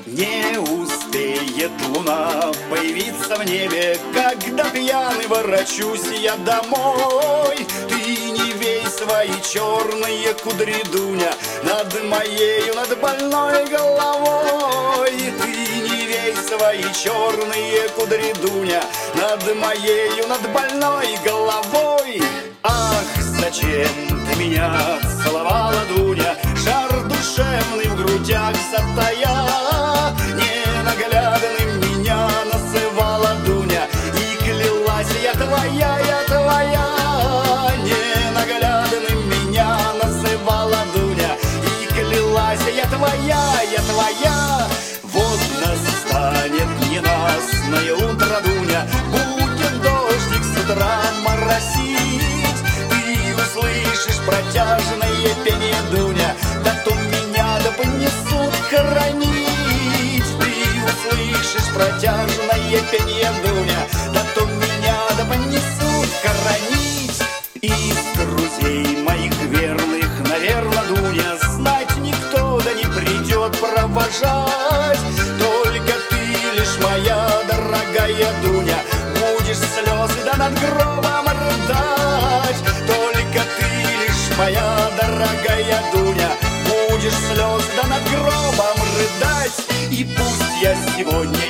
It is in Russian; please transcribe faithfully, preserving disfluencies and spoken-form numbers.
Не успеет луна появиться в небе, когда пьяный ворочусь я домой. Ты не вей свои черные кудри, Дуня, над моею, над больной головой. Ты не вей свои черные кудри, Дуня, над моею, над больной головой. Ах, зачем ты меня целовала, Дуня, жар душевный в грудях затая? Ненаглядным меня называла, Дуня, и клялась: я твоя, я твоя. Ненаглядным меня называла, Дуня, и клялась: я твоя, я твоя. Вот настанет ненастное утро, Дуня, будет дождик с утра моросить. Ты услышишь протяжное пение, Дуня, да то меня да понесут хоронить. Слышишь протяжное пение, Дуня, да то меня да понесут хоронить. Из друзей моих верных, наверно, Дуня, знать никто да не придет провожать. Только ты лишь моя дорогая, Дуня, будешь слезы да над гробом рыдать. Только ты лишь моя дорогая, Дуня, будешь слезы да над гробом рыдать. И пусть я сегодня